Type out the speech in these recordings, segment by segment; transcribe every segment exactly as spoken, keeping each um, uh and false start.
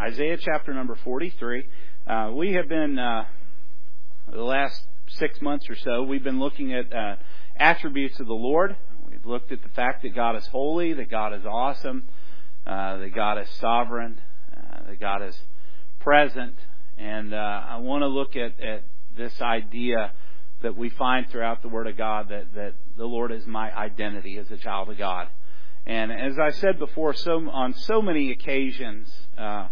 Isaiah chapter number forty-three. Uh, we have been, uh, the last six months or so, we've been looking at uh, attributes of the Lord. We've looked at the fact that God is holy, that God is awesome, uh, that God is sovereign, uh, that God is present. And uh, I want to look at, at this idea that we find throughout the Word of God, that, that the Lord is my identity as a child of God. And as I said before, so on so many occasions, uh,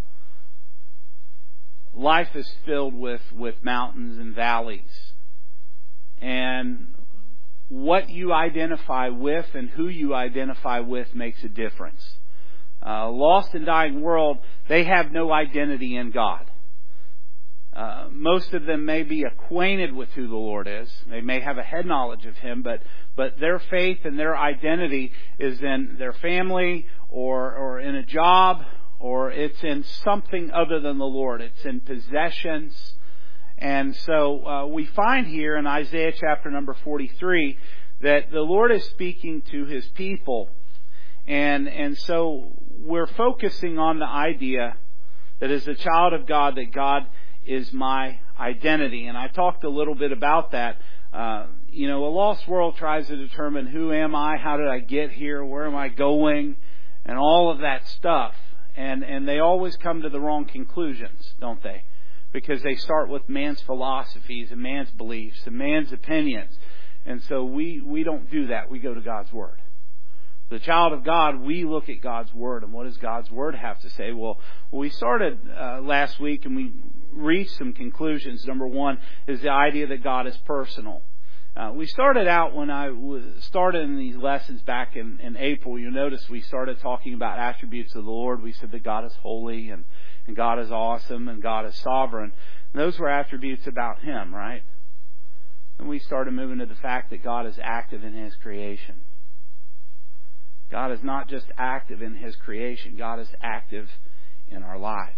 life is filled with, with mountains and valleys. And what you identify with and who you identify with makes a difference. Uh, lost and dying world, they have no identity in God. Uh, most of them may be acquainted with who the Lord is. They may have a head knowledge of Him, but but their faith and their identity is in their family or or in a job, or it's in something other than the Lord. It's in possessions. And so uh, we find here in Isaiah chapter number forty-three that the Lord is speaking to His people. And and so we're focusing on the idea that as a child of God, that God is my identity. And I talked a little bit about that. Uh, you know, a lost world tries to determine who am I, how did I get here, where am I going, and all of that stuff. And and they always come to the wrong conclusions, don't they? Because they start with man's philosophies and man's beliefs and man's opinions. And so we, we don't do that. We go to God's Word. The child of God, we look at God's Word. And what does God's Word have to say? Well, we started uh, last week and we reached some conclusions. Number one is the idea that God is personal. Uh, we started out when I was started in these lessons back in, in April. You notice we started talking about attributes of the Lord. We said that God is holy and, and God is awesome and God is sovereign. And those were attributes about Him, right? And we started moving to the fact that God is active in His creation. God is not just active in His creation. God is active in our lives.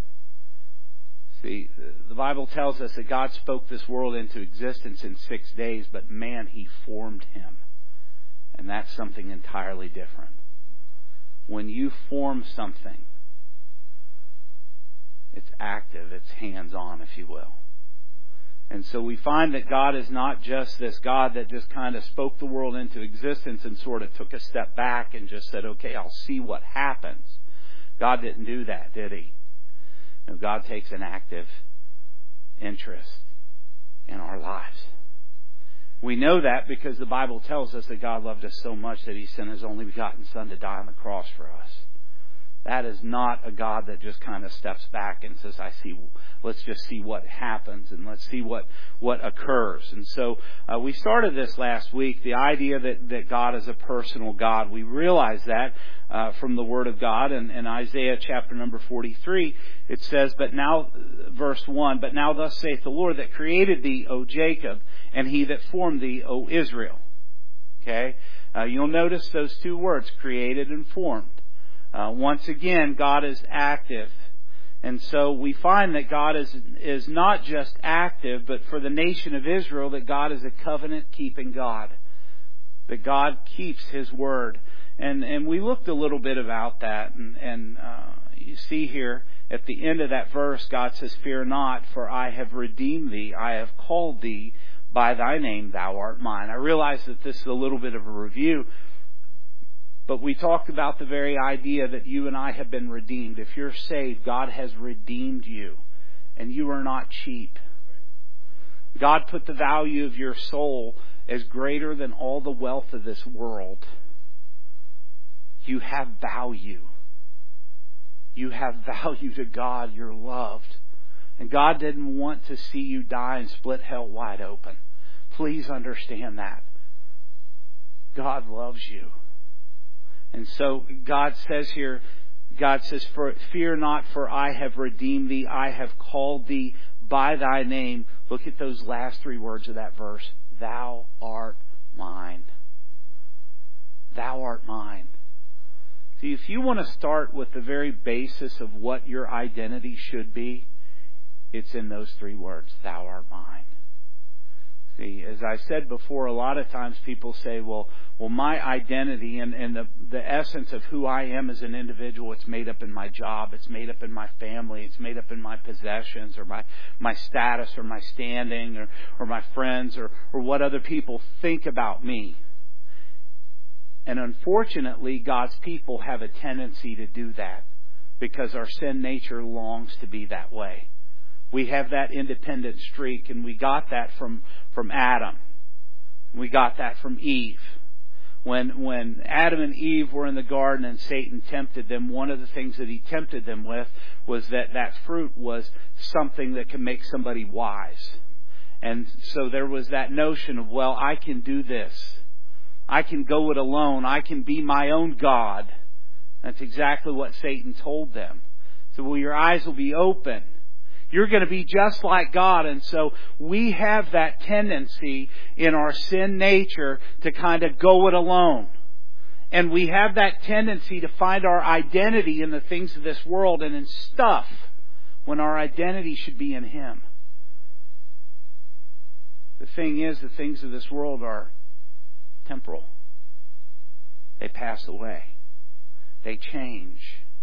See, the Bible tells us that God spoke this world into existence in six days, but man, He formed him. And that's something entirely different. When you form something, it's active, it's hands-on, if you will. And so we find that God is not just this God that just kind of spoke the world into existence and sort of took a step back and just said, okay, I'll see what happens. God didn't do that, did He? No, God takes an active interest in our lives. We know that because the Bible tells us that God loved us so much that He sent His only begotten Son to die on the cross for us. That is not a God that just kind of steps back and says, I see, let's just see what happens and let's see what, what occurs. And so uh, we started this last week, the idea that, that God is a personal God. We realize that uh, from the Word of God. And in Isaiah chapter number forty-three, it says, but now, verse one, but now thus saith the Lord that created thee, O Jacob, and He that formed thee, O Israel. Okay? Uh, you'll notice those two words, created and formed. Uh, once again, God is active. And so we find that God is is not just active, but for the nation of Israel, that God is a covenant-keeping God. That God keeps His word. And and we looked a little bit about that. And, and uh, you see here at the end of that verse, God says, fear not, for I have redeemed thee. I have called thee by thy name, thou art mine. I realize that this is a little bit of a review. But we talked about the very idea that you and I have been redeemed. If you're saved, God has redeemed you. And you are not cheap. God put the value of your soul as greater than all the wealth of this world. You have value. You have value to God. You're loved. And God didn't want to see you die and split hell wide open. Please understand that. God loves you. And so God says here, God says, for, fear not, for I have redeemed thee. I have called thee by thy name. Look at those last three words of that verse. Thou art mine. Thou art mine. See, if you want to start with the very basis of what your identity should be, it's in those three words. Thou art mine. See, as I said before, a lot of times people say, well, well, my identity and, and the, the essence of who I am as an individual, it's made up in my job, it's made up in my family, it's made up in my possessions or my, my status or my standing or, or my friends or, or what other people think about me. And unfortunately, God's people have a tendency to do that because our sin nature longs to be that way. We have that independent streak, and we got that from, from Adam. We got that from Eve. When, when Adam and Eve were in the garden and Satan tempted them, one of the things that he tempted them with was that that fruit was something that can make somebody wise. And so there was that notion of, well, I can do this. I can go it alone. I can be my own God. That's exactly what Satan told them. So, well, your eyes will be open. You're going to be just like God. And so we have that tendency in our sin nature to kind of go it alone. And we have that tendency to find our identity in the things of this world and in stuff when our identity should be in Him. The thing is, the things of this world are temporal. They pass away. They change.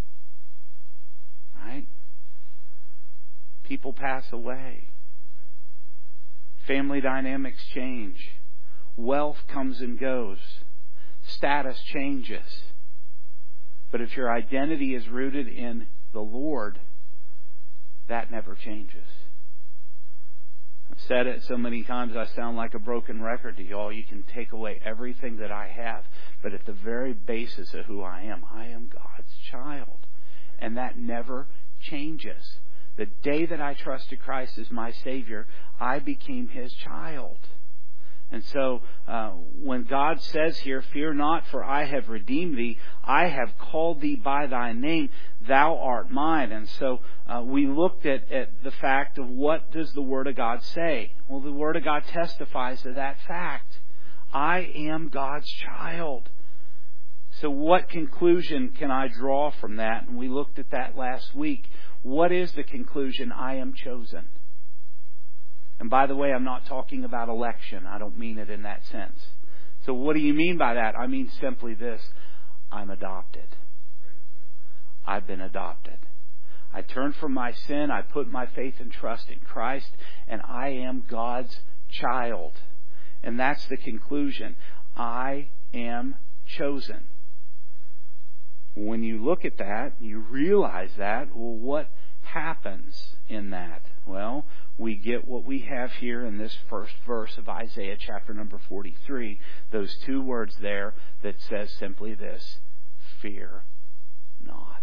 Right? People pass away. Family dynamics change. Wealth comes and goes. Status changes. But if your identity is rooted in the Lord, that never changes. I've said it so many times I sound like a broken record to y'all. You can take away everything that I have, but at the very basis of who I am, I am God's child. And that never changes. The day that I trusted Christ as my Savior, I became His child. And so uh, when God says here, fear not, for I have redeemed thee. I have called thee by thy name. Thou art mine. And so uh, we looked at, at the fact of what does the Word of God say? Well, the Word of God testifies to that fact. I am God's child. So what conclusion can I draw from that? And we looked at that last week. What is the conclusion? I am chosen. And by the way, I'm not talking about election. I don't mean it in that sense. So what do you mean by that? I mean simply this. I'm adopted. I've been adopted. I turned from my sin. I put my faith and trust in Christ. And I am God's child. And that's the conclusion. I am chosen. When you look at that, you realize that, well, what happens in that? Well, we get what we have here in this first verse of Isaiah chapter number forty-three. Those two words there that says simply this, fear not.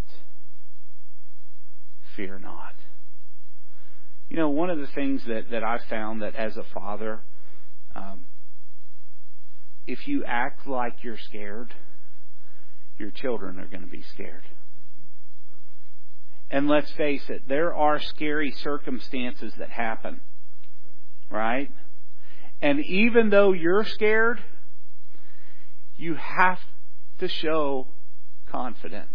Fear not. You know, one of the things that, that I found that as a father, um, if you act like you're scared, your children are going to be scared. And let's face it, there are scary circumstances that happen. Right? And even though you're scared, you have to show confidence.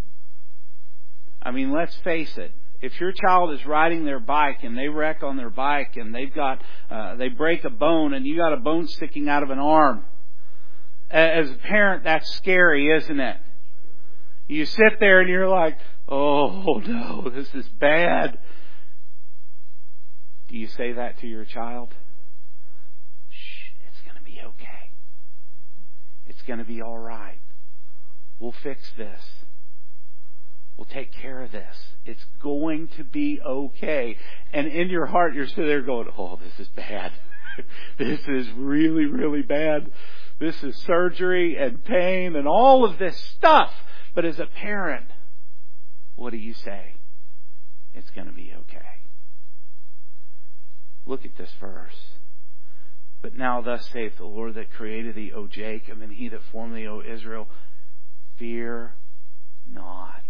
I mean, let's face it. If your child is riding their bike and they wreck on their bike and they've got, uh, they break a bone and you got a bone sticking out of an arm, as a parent, that's scary, isn't it? You sit there and you're like, oh no, this is bad. Do you say that to your child? Shh, it's going to be okay. It's going to be all right. We'll fix this. We'll take care of this. It's going to be okay. And in your heart, you're sitting there going, oh, this is bad. This is really, really bad. This is surgery and pain and all of this stuff. But as a parent, what do you say? It's going to be okay. Look at this verse. But now thus saith the Lord that created thee, O Jacob, and he that formed thee, O Israel, fear not.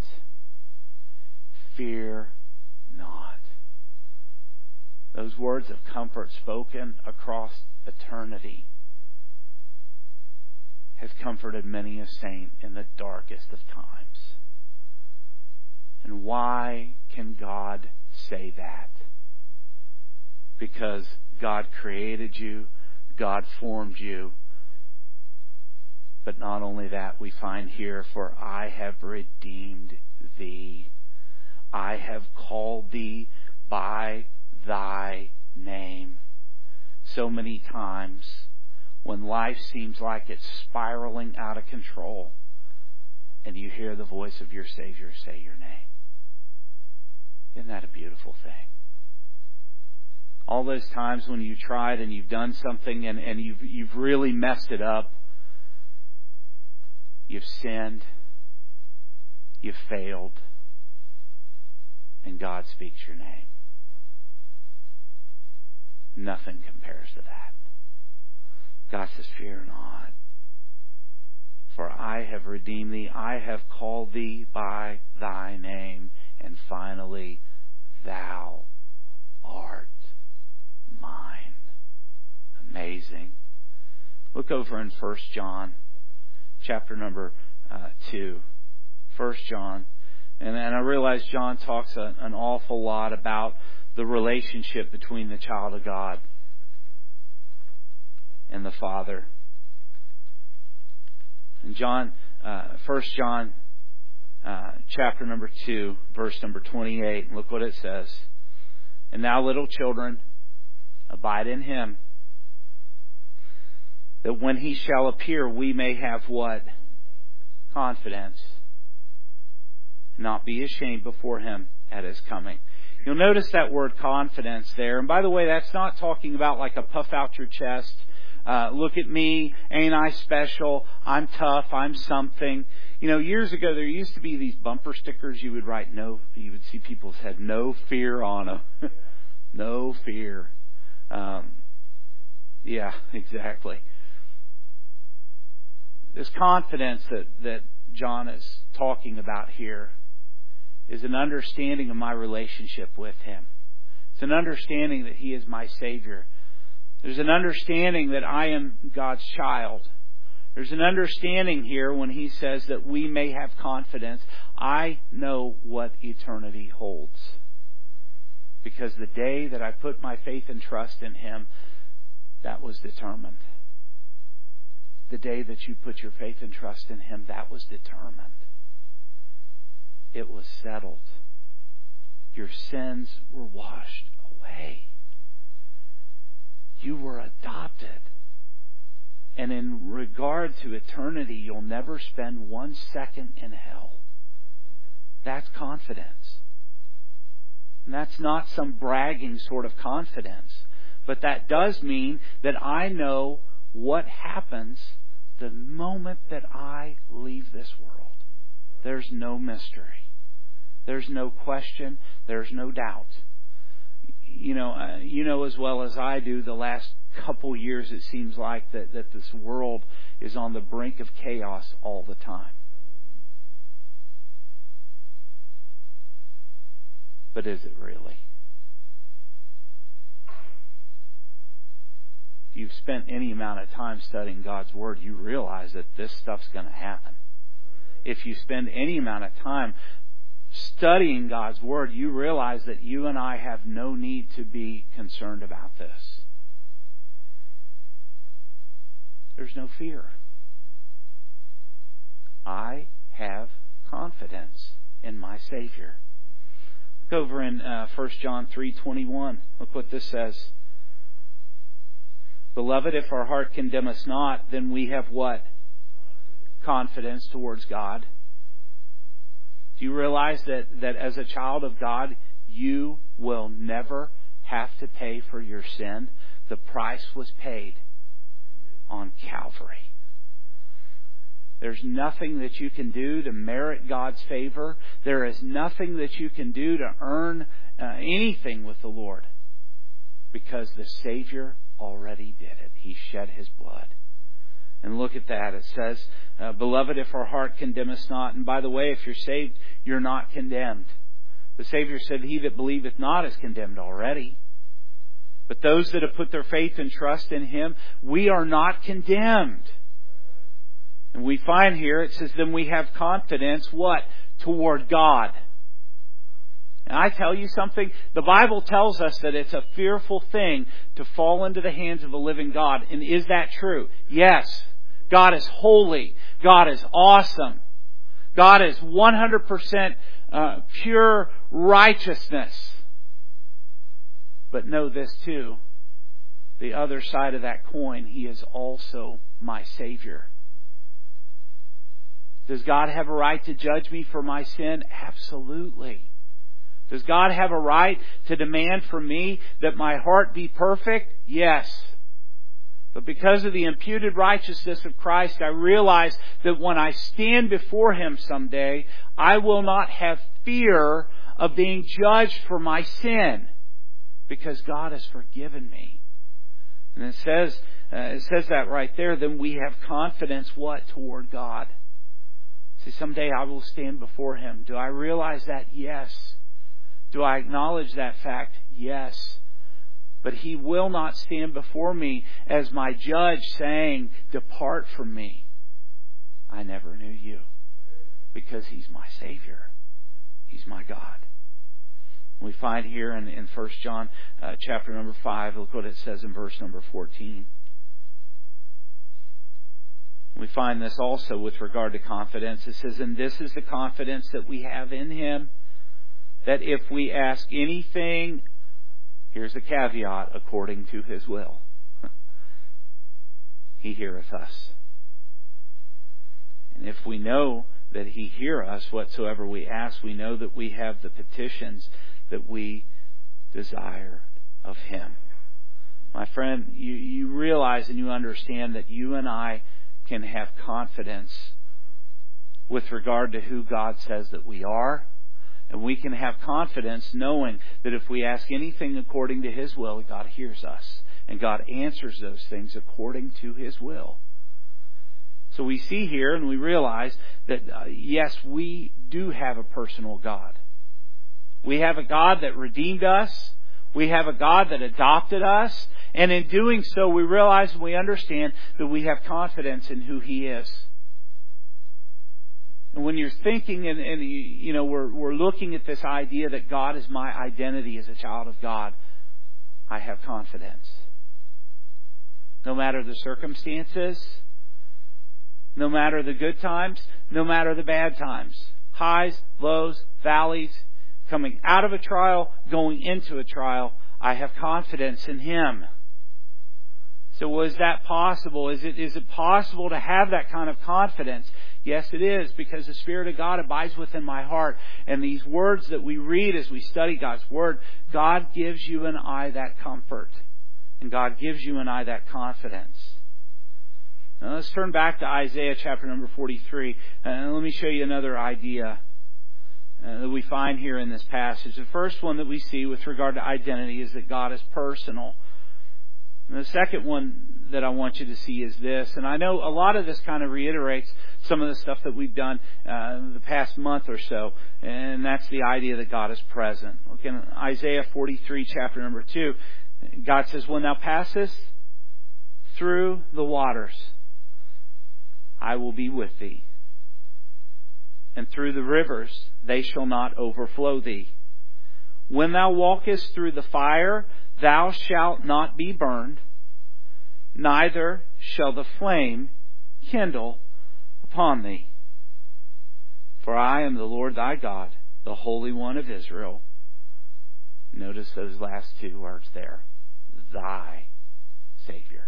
Fear not. Those words of comfort spoken across eternity has comforted many a saint in the darkest of times. And why can God say that? because God created you, God formed you. But not only that, we find here, for I have redeemed thee. I have called thee by thy name. So many times when life seems like it's spiraling out of control, and you hear the voice of your Savior say your name. Isn't that a beautiful thing? All those times when you tried and you've done something and, and you've, you've really messed it up. You've sinned. You've failed. And God speaks your name. Nothing compares to that. God says, fear not. For I have redeemed thee. I have called thee by thy name. And finally, thou art mine. Amazing. Look over in First John, chapter number uh, two. First John. And, and I realize John talks a, an awful lot about the relationship between the child of God and the Father. In John, uh, First John, uh, chapter number two, verse number twenty-eight. Look what it says. And now, little children, abide in Him, that when He shall appear, we may have what? Confidence. Not be ashamed before Him at His coming. You'll notice that word confidence there. And by the way, that's not talking about like a puff out your chest. Uh, look at me, ain't I special? I'm tough, I'm something. You know, years ago there used to be these bumper stickers you would write no, you would see people said no fear on them. No fear. Um, yeah, exactly. This confidence that, that John is talking about here is an understanding of my relationship with Him. It's an understanding that He is my Savior. There's an understanding that I am God's child. There's an understanding here when He says that we may have confidence. I know what eternity holds. Because the day that I put my faith and trust in Him, that was determined. The day that you put your faith and trust in Him, that was determined. It was settled. Your sins were washed away. You were adopted. And in regard to eternity, you'll never spend one second in hell. That's confidence. And that's not some bragging sort of confidence. But that does mean that I know what happens the moment that I leave this world. There's no mystery. There's no question. There's no doubt. You know, uh, you know as well as I do, the last couple years it seems like that, that this world is on the brink of chaos all the time. But is it really? If you've spent any amount of time studying God's Word, you realize that this stuff's going to happen. If you spend any amount of time studying God's Word, you realize that you and I have no need to be concerned about this. There's no fear. I have confidence in my Savior. Look over in uh, First John three twenty-one. Look what this says. Beloved, if our heart condemn us not, then we have what? Confidence towards God. Do you realize that, that as a child of God, you will never have to pay for your sin? The price was paid on Calvary. There's nothing that you can do to merit God's favor. There is nothing that you can do to earn uh, anything with the Lord. Because the Savior already did it. He shed His blood. And look at that. It says, uh, Beloved, if our heart condemn us not. And by the way, if you're saved, you're not condemned. The Savior said, He that believeth not is condemned already. But those that have put their faith and trust in Him, we are not condemned. And we find here, it says, then we have confidence, what? Toward God. And I tell you something, the Bible tells us that it's a fearful thing to fall into the hands of a living God. And is that true? Yes. God is holy. God is awesome. God is one hundred percent uh, pure righteousness. But know this too. The other side of that coin, He is also my Savior. Does God have a right to judge me for my sin? Absolutely. Does God have a right to demand from me that my heart be perfect? Yes. But because of the imputed righteousness of Christ, I realize that when I stand before Him someday, I will not have fear of being judged for my sin, because God has forgiven me. And it says, uh, it says that right there. Then we have confidence what? Toward God. See, someday I will stand before Him. Do I realize that? Yes. Do I acknowledge that fact? Yes. But He will not stand before me as my judge saying, "Depart from me. I never knew you." Because He's my Savior. He's my God. We find here in, in First John uh, chapter number five, look what it says in verse number fourteen. We find this also with regard to confidence. It says, "And this is the confidence that we have in Him, that if we ask anything," here's the caveat, "according to His will, He heareth us." And if we know that He hear us whatsoever we ask, we know that we have the petitions that we desire of Him. My friend, you, you realize and you understand that you and I can have confidence with regard to who God says that we are. And we can have confidence knowing that if we ask anything according to His will, God hears us. And God answers those things according to His will. So we see here and we realize that, uh, yes, we do have a personal God. We have a God that redeemed us. We have a God that adopted us. And in doing so, we realize and we understand that we have confidence in who He is. And when you're thinking and, and you know, we're, we're looking at this idea that God is my identity as a child of God, I have confidence. No matter the circumstances, no matter the good times, no matter the bad times, highs, lows, valleys, coming out of a trial, going into a trial, I have confidence in Him. So was that possible? Is it, is it possible to have that kind of confidence? Yes, it is, because the Spirit of God abides within my heart. And these words that we read as we study God's Word, God gives you and I that comfort. And God gives you and I that confidence. Now let's turn back to Isaiah chapter number forty-three. And let me show you another idea uh, that we find here in this passage. The first one that we see with regard to identity is that God is personal. And the second one that I want you to see is this. And I know a lot of this kind of reiterates some of the stuff that we've done uh, the past month or so. And that's the idea that God is present. Look in Isaiah forty-three, chapter number two. God says, "When thou passest through the waters, I will be with thee. And through the rivers, they shall not overflow thee. When thou walkest through the fire, thou shalt not be burned, neither shall the flame kindle upon thee. For I am the Lord thy God, the Holy One of Israel." Notice those last two words there. Thy Savior.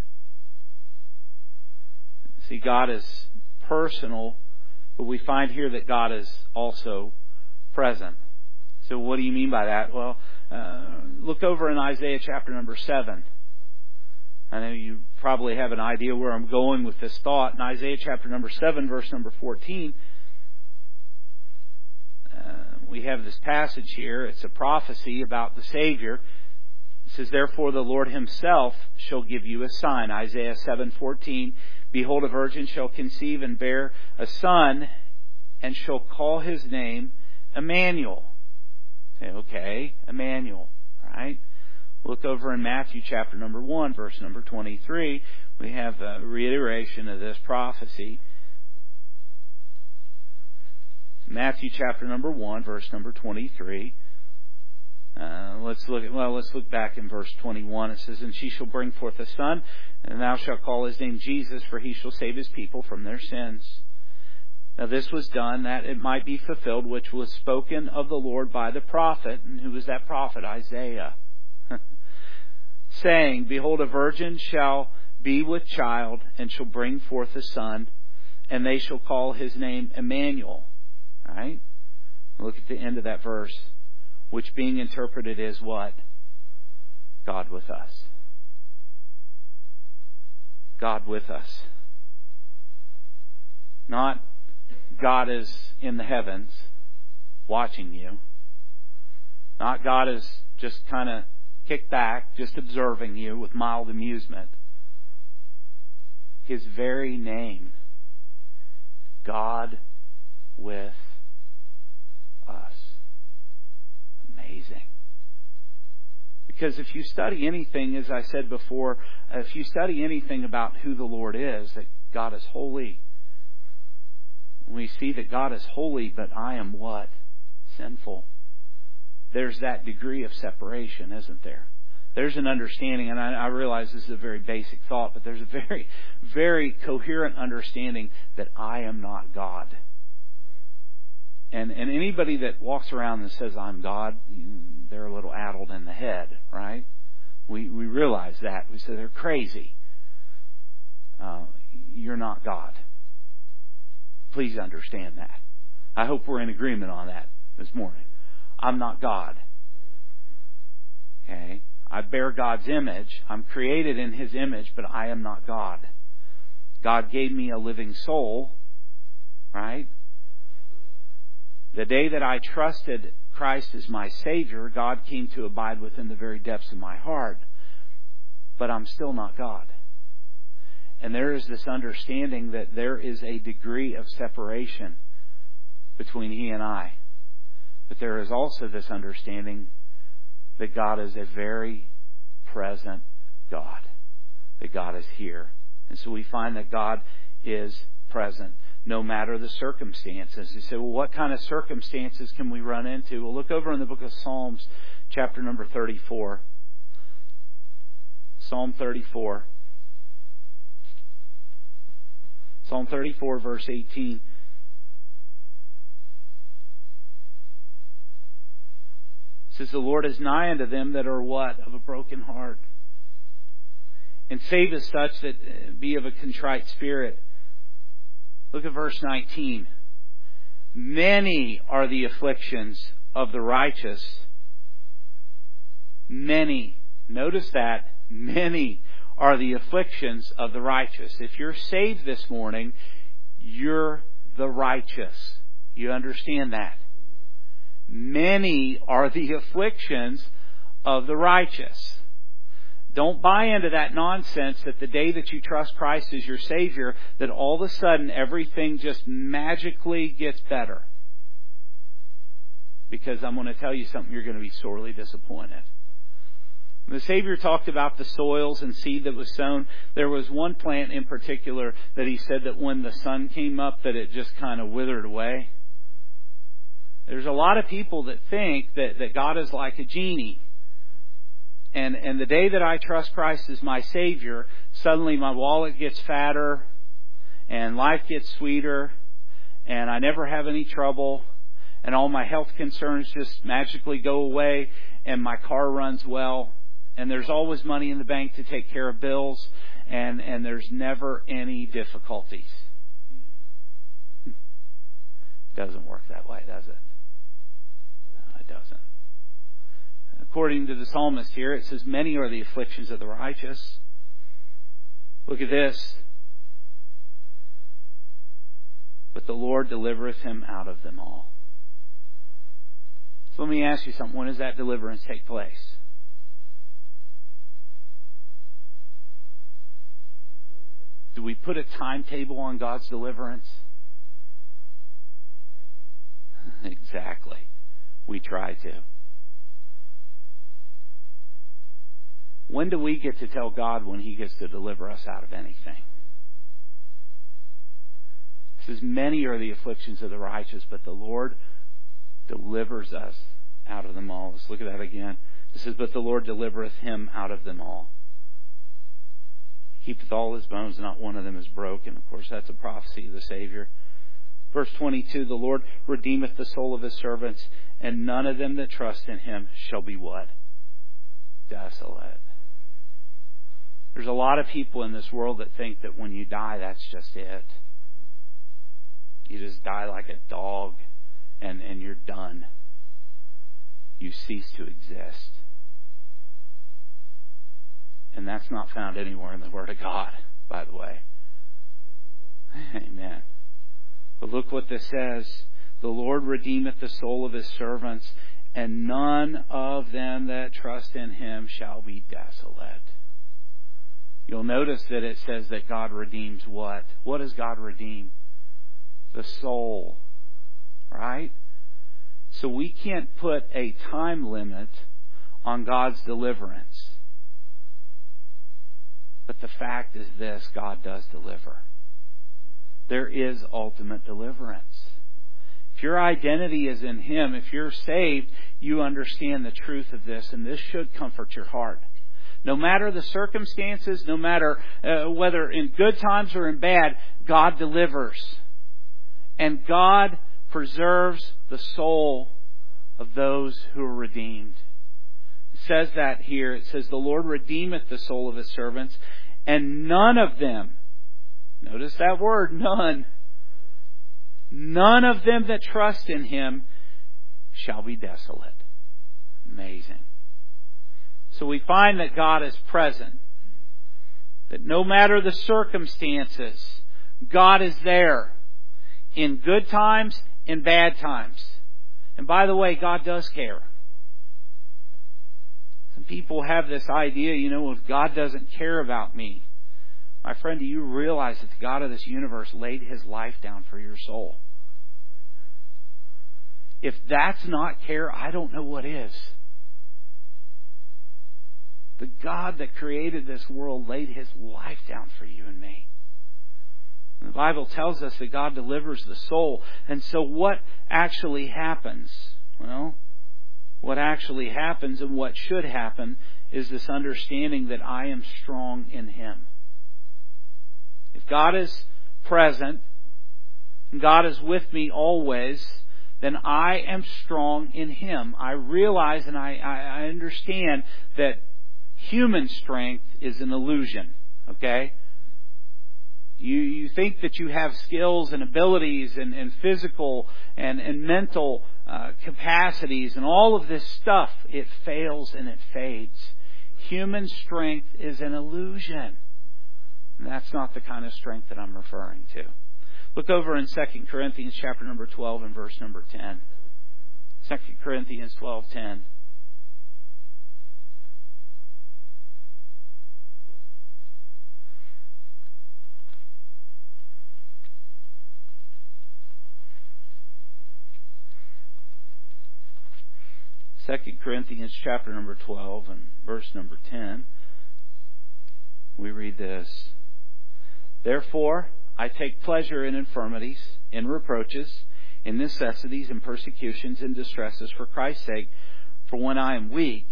See, God is personal, but we find here that God is also present. So what do you mean by that? Well, uh, look over in Isaiah chapter number seven. I know you probably have an idea where I'm going with this thought. In Isaiah chapter number seven, verse number fourteen, uh, we have this passage here. It's a prophecy about the Savior. It says, "Therefore the Lord Himself shall give you a sign." Isaiah seven fourteen. "Behold, a virgin shall conceive and bear a son, and shall call his name Emmanuel." Say, okay, Emmanuel, right? Look over in Matthew chapter number one, verse number twenty-three. We have a reiteration of this prophecy. Matthew chapter number one, verse number twenty-three. let's look at, well, let's look back in verse twenty-one. It says, "And she shall bring forth a son, and thou shalt call his name Jesus, for he shall save his people from their sins." Now this was done that it might be fulfilled, which was spoken of the Lord by the prophet. And who was that prophet? Isaiah. Saying, "Behold, a virgin shall be with child, and shall bring forth a son, and they shall call his name Emmanuel." Right? Look at the end of that verse, which being interpreted is what? God with us. God with us. Not God is in the heavens watching you. Not God is just kind of kicked back, just observing you with mild amusement. His very name, God with us. Amazing. Because if you study anything, as I said before, if you study anything about who the Lord is, that God is holy, we see that God is holy, but I am what? Sinful. There's that degree of separation, isn't there? There's an understanding, and I, I realize this is a very basic thought, but there's a very, very coherent understanding that I am not God. And and anybody that walks around and says, "I'm God," they're a little addled in the head, right? We we realize that. We say they're crazy. Uh, you're not God. Please understand that. I hope we're in agreement on that this morning. I'm not God. Okay? I bear God's image. I'm created in His image, but I am not God. God gave me a living soul, right? The day that I trusted Christ as my Savior, God came to abide within the very depths of my heart. But I'm still not God. And there is this understanding that there is a degree of separation between He and I. But there is also this understanding that God is a very present God. That God is here. And so we find that God is present no matter the circumstances. You say, well, what kind of circumstances can we run into? Well, look over in the book of Psalms, chapter number thirty-four. Psalm thirty-four. Psalm thirty-four, verse eighteen. It says, "The Lord is nigh unto them that are what? Of a broken heart. And saveth such that be of a contrite spirit." Look at verse nineteen. "Many are the afflictions of the righteous." Many. Notice that. Many are the afflictions of the righteous. If you're saved this morning, you're the righteous. You understand that? Many are the afflictions of the righteous. Don't buy into that nonsense that the day that you trust Christ as your Savior, that all of a sudden everything just magically gets better. Because I'm going to tell you something, you're going to be sorely disappointed. The Savior talked about the soils and seed that was sown. There was one plant in particular that He said that when the sun came up that it just kind of withered away. There's a lot of people that think that, that God is like a genie. And and the day that I trust Christ as my Savior, suddenly my wallet gets fatter and life gets sweeter and I never have any trouble and all my health concerns just magically go away and my car runs well and there's always money in the bank to take care of bills and, and there's never any difficulties. It doesn't work that way, does it? No, it doesn't. According to the psalmist here, it says, "Many are the afflictions of the righteous." Look at this. "But the Lord delivereth him out of them all." So let me ask you something. When does that deliverance take place? Do we put a timetable on God's deliverance? Exactly. We try to. When do we get to tell God when He gets to deliver us out of anything? It says, "Many are the afflictions of the righteous, but the Lord delivers us out of them all." Let's look at that again. It says, but the Lord delivereth him out of them all. He keepeth all his bones, not one of them is broken. Of course, that's a prophecy of the Savior. Verse twenty-two, the Lord redeemeth the soul of his servants, and none of them that trust in him shall be what? Desolate. There's a lot of people in this world that think that when you die, that's just it. You just die like a dog and, and you're done. You cease to exist. And that's not found anywhere in the Word of God, by the way. Amen. But look what this says. The Lord redeemeth the soul of his servants, and none of them that trust in him shall be desolate. You'll notice that it says that God redeems what? What does God redeem? The soul. Right? So we can't put a time limit on God's deliverance. But the fact is this, God does deliver. There is ultimate deliverance. If your identity is in Him, if you're saved, you understand the truth of this, and this should comfort your heart. No matter the circumstances, no matter uh, whether in good times or in bad, God delivers. And God preserves the soul of those who are redeemed. It says that here. It says, the Lord redeemeth the soul of his servants, and none of them, notice that word, none, none of them that trust in him shall be desolate. Amazing. So we find that God is present. That no matter the circumstances, God is there. In good times, in bad times. And by the way, God does care. Some people have this idea, you know, if God doesn't care about me. My friend, do you realize that the God of this universe laid His life down for your soul? If that's not care, I don't know what is. The God that created this world laid His life down for you and me. And the Bible tells us that God delivers the soul. And so what actually happens? Well, what actually happens and what should happen is this understanding that I am strong in Him. If God is present and God is with me always, then I am strong in Him. I realize and I, I understand that human strength is an illusion. Okay? You, you think that you have skills and abilities and, and physical and, and mental uh, capacities and all of this stuff. It fails and it fades. Human strength is an illusion. And that's not the kind of strength that I'm referring to. Look over in Second Corinthians chapter number twelve and verse number ten. Second Corinthians twelve ten. Second Corinthians chapter number twelve and verse number ten. We read this. Therefore, I take pleasure in infirmities, in reproaches, in necessities, in persecutions, in distresses for Christ's sake. For when I am weak,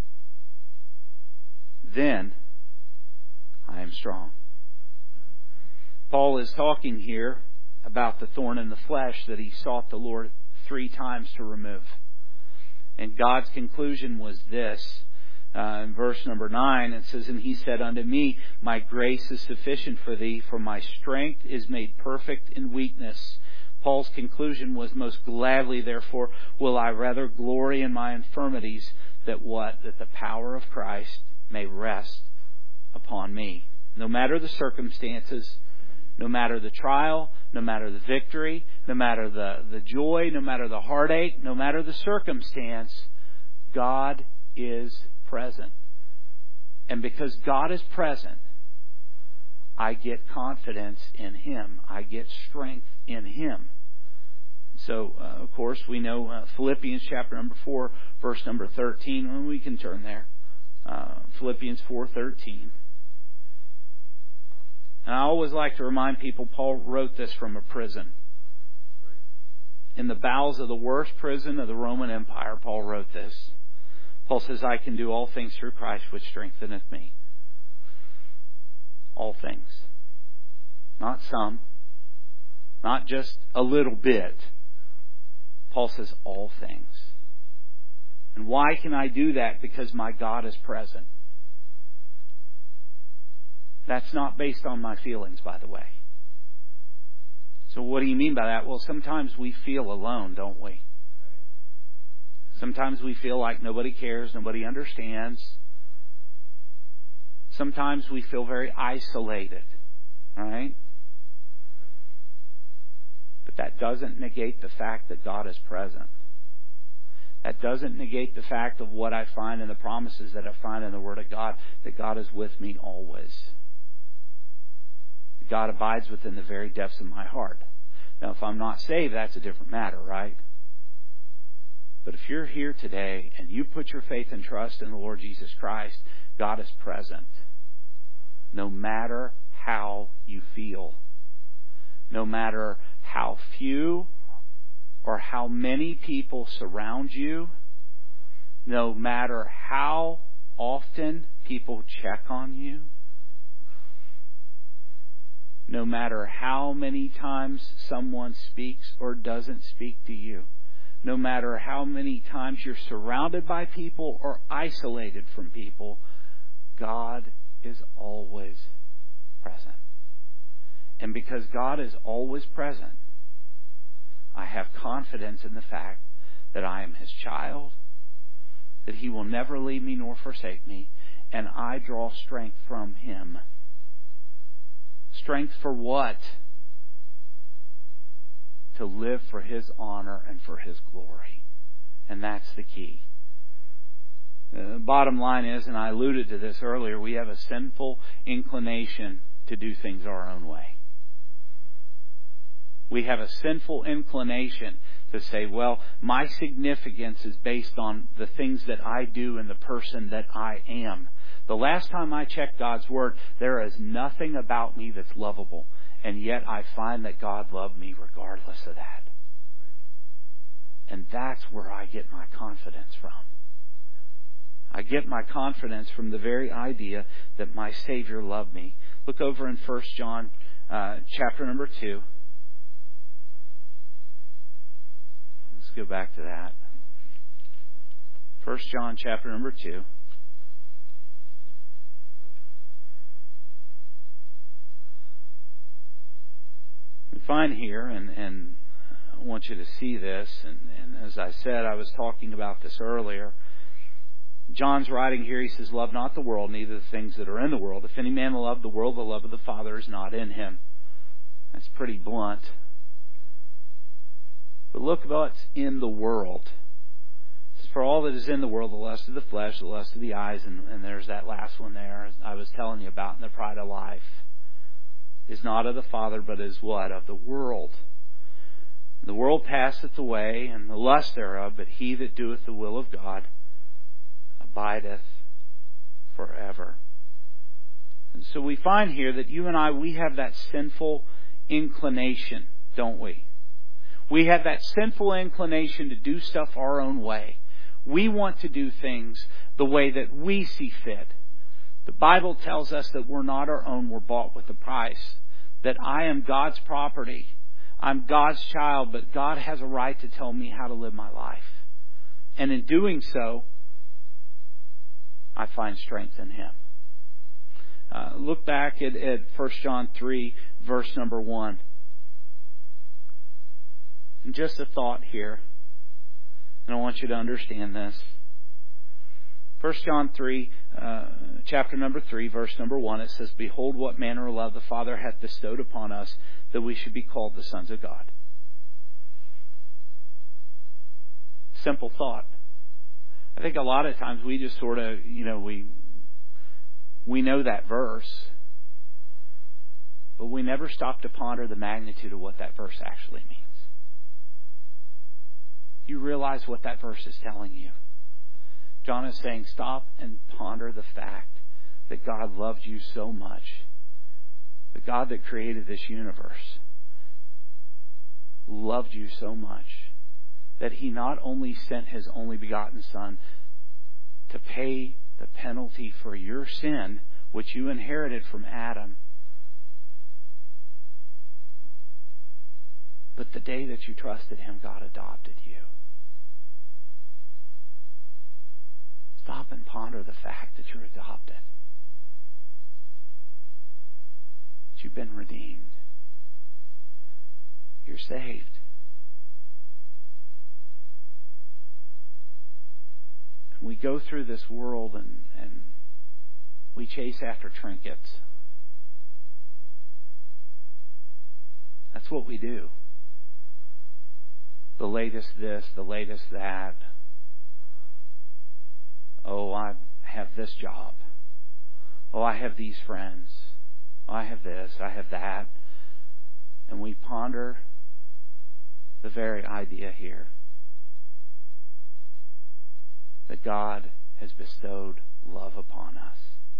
then I am strong. Paul is talking here about the thorn in the flesh that he sought the Lord three times to remove. And God's conclusion was this. Uh, in verse number nine, it says, and He said unto me, my grace is sufficient for thee, for my strength is made perfect in weakness. Paul's conclusion was, most gladly, therefore, will I rather glory in my infirmities, that what? That the power of Christ may rest upon me. No matter the circumstances, no matter the trial, no matter the victory, no matter the, the joy, no matter the heartache, no matter the circumstance, God is present. And because God is present, I get confidence in Him. I get strength in Him. So, uh, of course, we know uh, Philippians chapter number four, verse number thirteen. Well, we can turn there. Uh, Philippians four thirteen. And I always like to remind people, Paul wrote this from a prison. In the bowels of the worst prison of the Roman Empire, Paul wrote this. Paul says, I can do all things through Christ which strengtheneth me. All things. Not some. Not just a little bit. Paul says all things. And why can I do that? Because my God is present. That's not based on my feelings, by the way. So what do you mean by that? Well, sometimes we feel alone, don't we? Sometimes we feel like nobody cares, nobody understands. Sometimes we feel very isolated. All right? But that doesn't negate the fact that God is present. That doesn't negate the fact of what I find in the promises that I find in the Word of God, that God is with me always. God abides within the very depths of my heart. Now, if I'm not saved, that's a different matter, right? But if you're here today and you put your faith and trust in the Lord Jesus Christ, God is present. No matter how you feel. No matter how few or how many people surround you. No matter how often people check on you. No matter how many times someone speaks or doesn't speak to you. No matter how many times you're surrounded by people or isolated from people, God is always present. And because God is always present, I have confidence in the fact that I am His child, that He will never leave me nor forsake me, and I draw strength from Him. Strength for what? To live for His honor and for His glory. And that's the key. The bottom line is, and I alluded to this earlier, we have a sinful inclination to do things our own way. We have a sinful inclination to say, well, my significance is based on the things that I do and the person that I am. The last time I checked God's Word, there is nothing about me that's lovable. And yet I find that God loved me regardless of that. And that's where I get my confidence from. I get my confidence from the very idea that my Savior loved me. Look over in First John uh, chapter number two. Let's go back to that. First John chapter number two. We find here, and, and I want you to see this, and, and as I said, I was talking about this earlier. John's writing here, he says, love not the world, neither the things that are in the world. If any man love the world, the love of the Father is not in him. That's pretty blunt. But look at what's in the world. It says, for all that is in the world, the lust of the flesh, the lust of the eyes, and, and there's that last one there I was telling you about, in the pride of life, is not of the Father, but is what? Of the world. The world passeth away, and the lust thereof, but he that doeth the will of God abideth forever. And so we find here that you and I, we have that sinful inclination, don't we? We have that sinful inclination to do stuff our own way. We want to do things the way that we see fit. The Bible tells us that we're not our own, we're bought with a price. That I am God's property. I'm God's child, but God has a right to tell me how to live my life. And in doing so, I find strength in Him. Uh, look back at, at First John three, verse number one. And just a thought here. And I want you to understand this. First John three, uh, chapter number three, verse number one, it says, behold what manner of love the Father hath bestowed upon us, that we should be called the sons of God. Simple thought. I think a lot of times we just sort of, you know, we we know that verse, but we never stop to ponder the magnitude of what that verse actually means. You realize what that verse is telling you. John is saying, stop and ponder the fact that God loved you so much. The God that created this universe loved you so much that He not only sent His only begotten Son to pay the penalty for your sin, which you inherited from Adam. But the day that you trusted Him, God adopted you. Stop and ponder the fact that you're adopted. That you've been redeemed. You're saved. And we go through this world and, and we chase after trinkets. That's what we do. The latest this, the latest that. Oh, I have this job. Oh, I have these friends. Oh, I have this, I have that. And we ponder the very idea here that God has bestowed love upon us.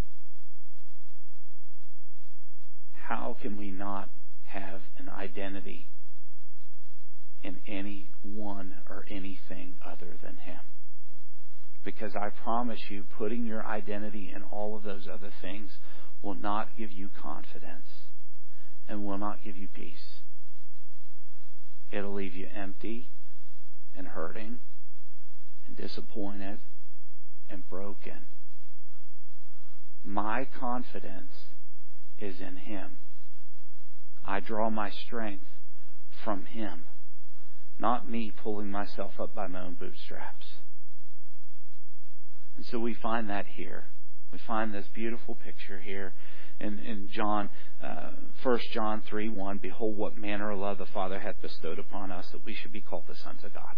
How can we not have an identity in anyone or anything other than Him? Because I promise you, putting your identity in all of those other things will not give you confidence and will not give you peace. It'll leave you empty and hurting and disappointed and broken. My confidence is in Him. I draw my strength from Him, not me pulling myself up by my own bootstraps. And so we find that here. We find this beautiful picture here in, in John, uh, First John three one. Behold, what manner of love the Father hath bestowed upon us, that we should be called the sons of God.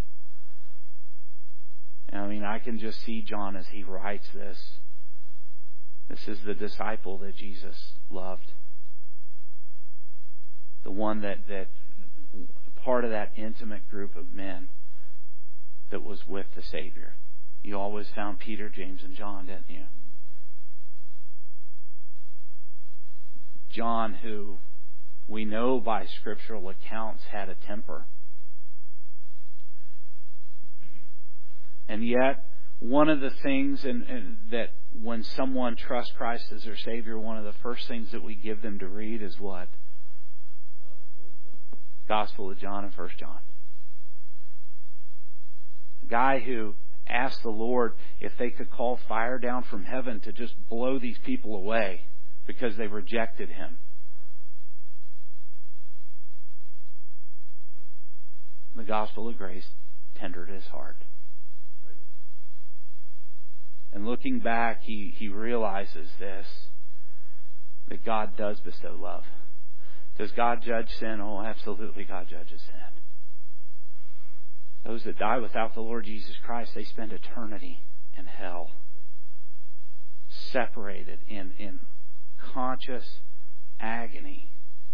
And I mean, I can just see John as he writes this. This is the disciple that Jesus loved. The one that, that part of that intimate group of men that was with the Savior. You always found Peter, James, and John, didn't you? John, who we know by scriptural accounts had a temper. And yet, one of the things in, in, that when someone trusts Christ as their Savior, one of the first things that we give them to read is what? Gospel of John and First John. A guy who asked the Lord if they could call fire down from heaven to just blow these people away because they rejected Him. The gospel of grace tendered his heart. And looking back, he, he realizes this, that God does bestow love. Does God judge sin? Oh, absolutely, God judges sin. Those that die without the Lord Jesus Christ, they spend eternity in hell, separated in, in conscious agony.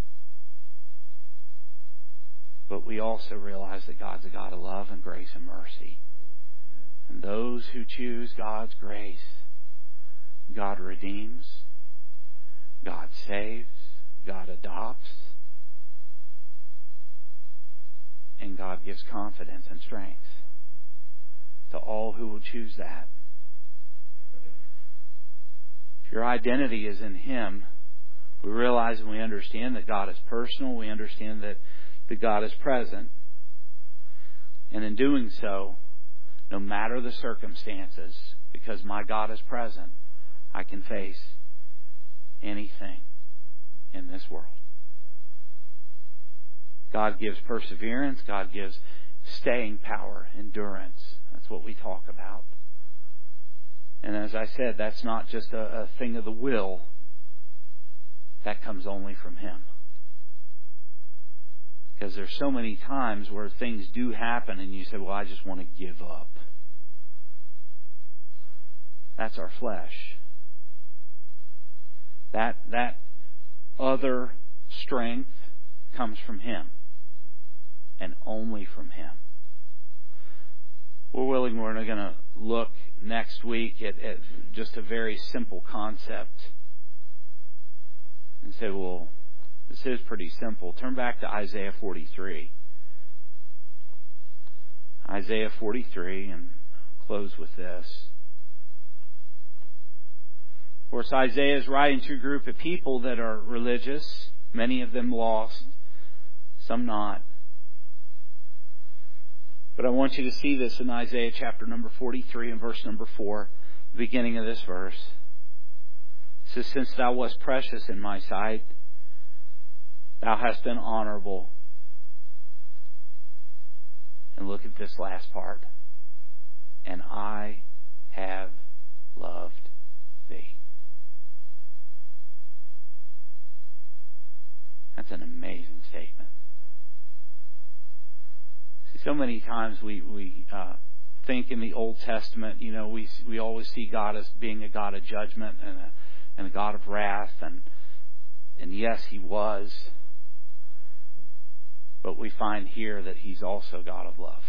But we also realize that God's a God of love and grace and mercy. And those who choose God's grace, God redeems, God saves, God adopts, and God gives confidence and strength to all who will choose that. If your identity is in Him, we realize and we understand that God is personal. We understand that, that God is present. And in doing so, no matter the circumstances, because my God is present, I can face anything in this world. God gives perseverance. God gives staying power, endurance. That's what we talk about. And as I said, that's not just a, a thing of the will. That comes only from Him. Because there's so many times where things do happen and you say, well, I just want to give up. That's our flesh. That, that other strength comes from Him. And only from Him. We're willing, we're going to look next week at, at just a very simple concept. And say, well, this is pretty simple. Turn back to Isaiah forty-three. Isaiah forty-three, and I'll close with this. course, Isaiah is writing to a group of people that are religious, many of them lost, some not. But I want you to see this in Isaiah chapter number forty-three and verse number four, the beginning of this verse. It says, since thou wast precious in my sight, thou hast been honorable. And look at this last part. And I have loved thee. That's an amazing statement. See, so many times we we uh, think in the Old Testament, you know, we we always see God as being a God of judgment and a and a God of wrath, and and yes, He was. But we find here that He's also God of love.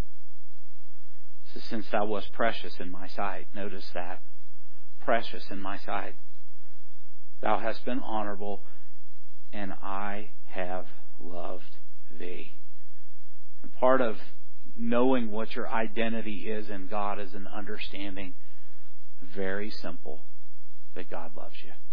So since thou wast precious in my sight, notice that. Precious in my sight. Thou hast been honorable, and I have loved thee. And part of knowing what your identity is in God is an understanding, very simple, that God loves you.